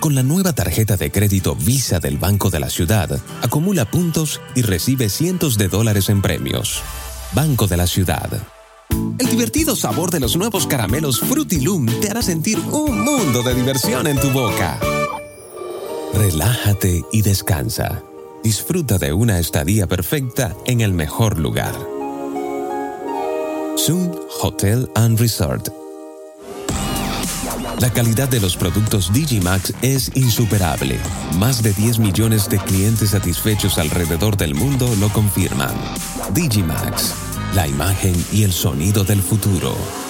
Con la nueva tarjeta de crédito Visa del Banco de la Ciudad, acumula puntos y recibe cientos de dólares en premios. Banco de la Ciudad. El divertido sabor de los nuevos caramelos Fruity Loom te hará sentir un mundo de diversión en tu boca. Relájate y descansa. Disfruta de una estadía perfecta en el mejor lugar. Sun Hotel and Resort. La calidad de los productos Digimax es insuperable. Más de 10 millones de clientes satisfechos alrededor del mundo lo confirman. Digimax, la imagen y el sonido del futuro.